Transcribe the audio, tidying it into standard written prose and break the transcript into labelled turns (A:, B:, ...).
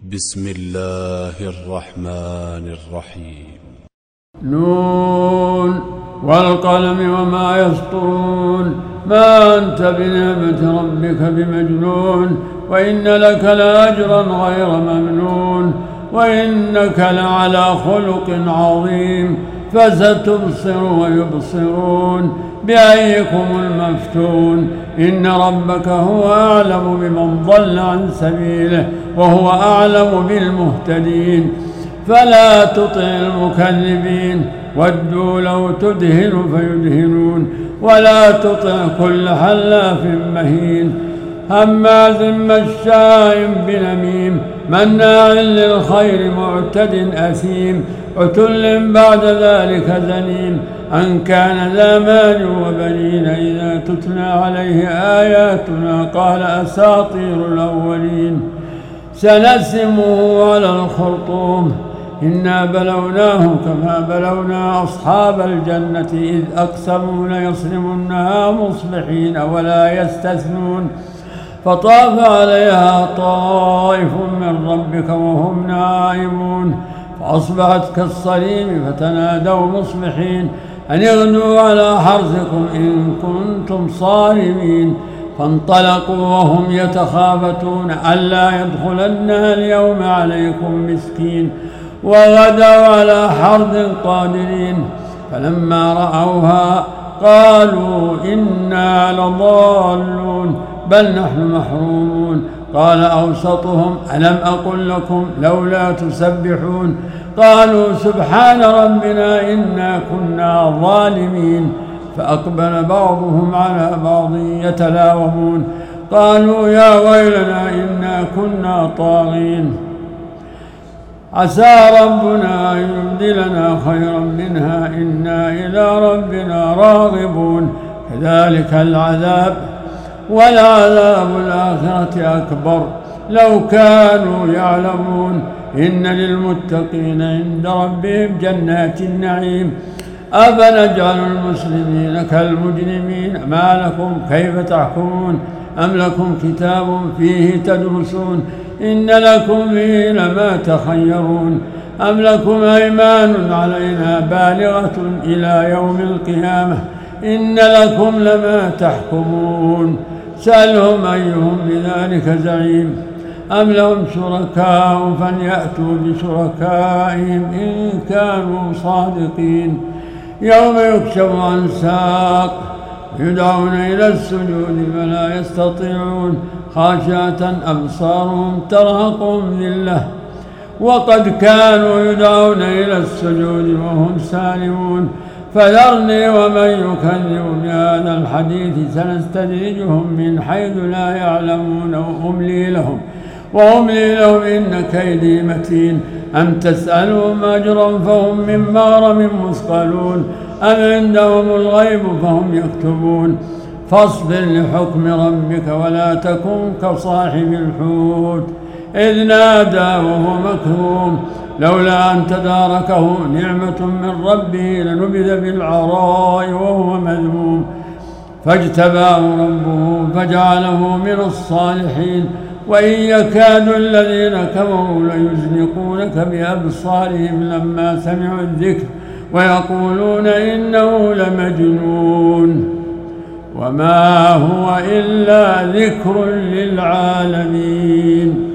A: بسم الله الرحمن الرحيم.
B: نون والقلم وما يسطرون ما أنت بنعمة ربك بمجنون وإن لك لأجرا غير ممنون وإنك لعلى خلق عظيم فستبصر ويبصرون بأيكم المفتون إن ربك هو أعلم بمن ضل عن سبيله وهو أعلم بالمهتدين فلا تطع المكذبين ودوا لو تدهن فيدهنون ولا تطع كل حلاف مهين هماز مشاء بنميم مناع للخير معتد أثيم عتل بعد ذلك زنيم أن كان ذا مال وبنين إذا تتلى عليه آياتنا قال أساطير الأولين سنسمه على الخرطوم إنا بلوناهم كما بلونا أصحاب الجنة إذ أقسموا ليصرمنها مصبحين ولا يستثنون فطاف عليها طائف من ربك وهم نائمون فأصبحت كالصريم فتنادوا مصبحين أن اغدوا على حرثكم إن كنتم صارمين فانطلقوا وهم يتخافتون ألا يدخلنها اليوم عليكم مسكين وغدوا على حرد قادرين فلما رأوها قالوا إنا لضالون بل نحن محرومون قال أوسطهم ألم أقل لكم لولا تسبحون قالوا سبحان ربنا إنا كنا ظالمين فأقبل بعضهم على بعض يتلاومون قالوا يا ويلنا إنا كنا طاغين عسى ربنا أن يبدلنا خيرا منها إنا إلى ربنا راغبون كذلك العذاب ولعذاب الآخرة أكبر لو كانوا يعلمون إن للمتقين عند ربهم جنات النعيم أفنجعل المسلمين كالمجرمين ما لكم كيف تحكمون أم لكم كتاب فيه تدرسون إن لكم فيه لما تخيرون أم لكم أيمان علينا بالغة إلى يوم القيامة إن لكم لما تحكمون سألهم أيهم بذلك زعيم أم لهم شركاء فليأتوا بشركائهم إن كانوا صادقين يوم يكشف عن ساق يدعون إلى السجود فلا يستطيعون خاشعة أبصارهم ترهقهم ذلة وقد كانوا يدعون إلى السجود وهم سالمون فذرني ومن يكذب بهذا الحديث سنستدرجهم من حيث لا يعلمون وأملي لهم إن كيدي متين أم تسألهم أجرا فهم من مغرم مثقلون أم عندهم الغيب فهم يكتبون فاصبر لحكم ربك ولا تكن كصاحب الحوت إذ نادى وهو مكروم لولا أن تداركه نعمة من ربه لنبذ بالعراء وهو مذموم فاجتباه ربه فجعله من الصالحين وإن يكاد الذين كفروا ليزلقونك بأبصارهم لما سمعوا الذكر ويقولون إنه لمجنون وما هو إلا ذكر للعالمين.